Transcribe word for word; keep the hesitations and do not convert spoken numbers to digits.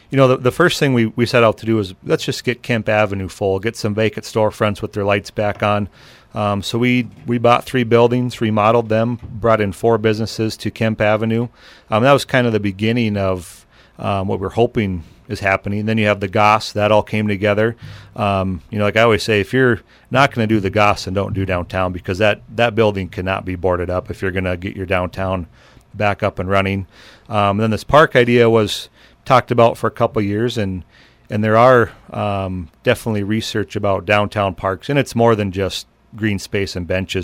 you know, the, the first thing we, we set out to do is let's just get Kemp Avenue full, get some vacant storefronts with their lights back on. Um, so we, we bought three buildings, remodeled them, brought in four businesses to Kemp Avenue. Um, that was kind of the beginning of um, what we're hoping is happening. Then you have the Goss. That all came together. Um, you know, like I always say, if you're not going to do the Goss, then don't do downtown, because that, that building cannot be boarded up if you're going to get your downtown back up and running. Um, and then this park idea was talked about for a couple of years, and and there are um, definitely research about downtown parks, and it's more than just green space and benches.